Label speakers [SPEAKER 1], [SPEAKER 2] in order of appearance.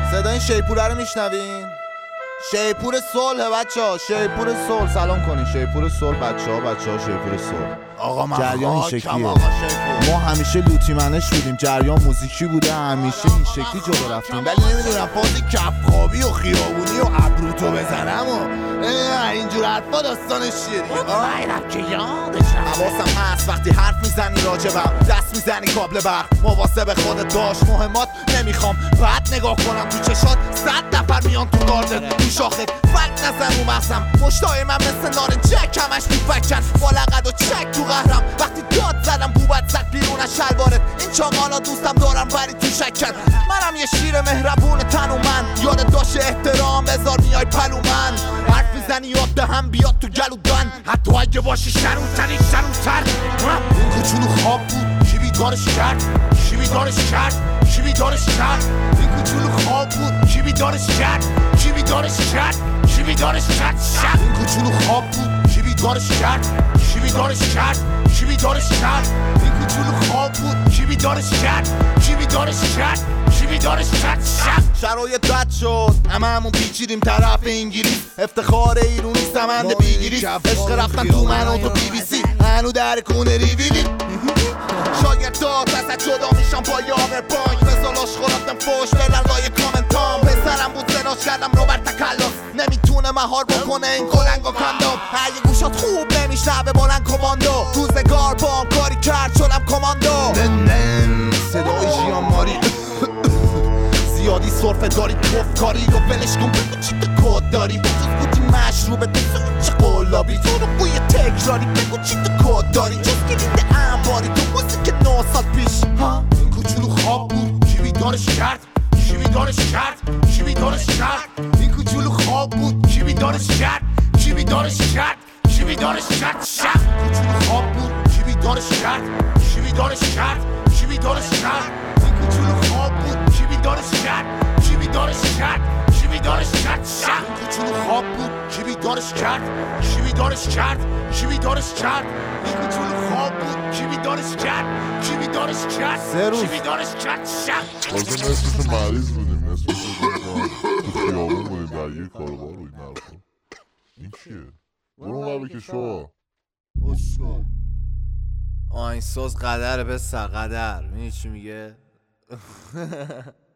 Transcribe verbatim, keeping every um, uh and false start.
[SPEAKER 1] صدای شیپوره رو میشنوین؟ شیپور صلح بچه ها، شیپور صلح. سلام کنین شیپور صلح بچه ها، بچه ها شیپور صلح.
[SPEAKER 2] آقا من
[SPEAKER 1] جریان این شکلیه. ما همیشه لوتی منش بودیم، جریان موزیکی بوده، همیشه این شکلی جلو رفتیم.
[SPEAKER 2] ولی نمیدونم فاز کفخابی و خیابونی و ابروتو بزنم و اینجور حرفا داستانش چیه دیگه؟
[SPEAKER 1] مطمئنم که یادشم. حواسم هست وقتی حرف میزنی راجبم، دست میزنی کابل برق، مواظب خودت باش. مهمات نمیخوام بعد نگاه کنم تو چشات، صد نفر میان تو گاردن تو شاخت، فلک نزن رو مغزم. مشتای من مثل نارنجک همش میفکن، با لقد و چک تو قهرم. وقتی داد زدم بوبت زد بیرون از شلوارت، این چاقالا دوستم دارم ولی تو شکن. منم یه شیر مهربون تن و من، یادت باشه احترام بذار میای پلو من. حرف میزنی یاد دهم بیاد تو گلودن، حتی اگه باشی شنونتری شنونتر.
[SPEAKER 2] این کوچولو خواب بود کی بیدارش کرد، کی بیدارش کرد، کی بیدارش کرد. این کوچولو خواب بود کی بیدارش کرد، کی بیدارش کرد، کی بیدارش کرد. این کوچولو خواب بود کی بیدارش کرد، کی بیدارش کرد، کی بیدارش کرد. این کوچولو خواب بود کی بیدارش کرد، کی بیدارش کرد، کی بیدارش کرد.
[SPEAKER 1] شرایط بد شد همه همون پیچیدیم طرف انگلیس، افتخار ایرونی سمند بیگیری، عشق رفتن تو من و تو بی بی سی، هنو در کونه ریویلی. شاگردات ازت جدا میشم با یامر بانک، مثالاش خوراتم فوش بلن لای کامنتام. پسرم بود زناش کردم رو بر تکلاس، نمیتونه مهار بکنه این کلنگ و کاندوم. اگه گوشات خوب نمیشنوه بلند کماندو، روزگار با کاری کرد شدم کماندو.
[SPEAKER 2] نن صدای جیان ماری
[SPEAKER 1] زیادی صرفه داری توف کاری رو بلش کن، بگو چی تو کد داری. بجز بودی مشروبه تو چه قلابی، تو رو بوی تکراری بگو چی تو کد داری. جز کلید انباری تو موزیک نه سال پیش. ها
[SPEAKER 2] این کوچولو خواب بود کی بیدارش کرد، کی بیدارش کرد، کی بیدارش کرد. این کوچولو خواب بود کی بیدارش کرد، کی بیدارش کرد، کی بیدارش کرد. کوچولو خواب بود کی بیدارش کرد، کی بیدارش کرد، کی بیدارش کرد. این کوچولو خواب بود کی بیدارش کرد، کی بیدارش کرد، کی بیدارش کرد. این کوچولو خواب بود کی بیدارش کرد، کی بیدارش کرد، کی بیدارش کرد. این کوچولو خواب بود کی بیدارش کرد، کی بیدارش کرد، کی بیدارش کرد.
[SPEAKER 3] تازه نصفش مریض بودیم، نصفش تو خیابون بودیم در یه کاروبار و این حرفا. این چیه؟ برو اون که شو
[SPEAKER 1] آهنگساز قدر به سر قدر، میدونی چی میگه؟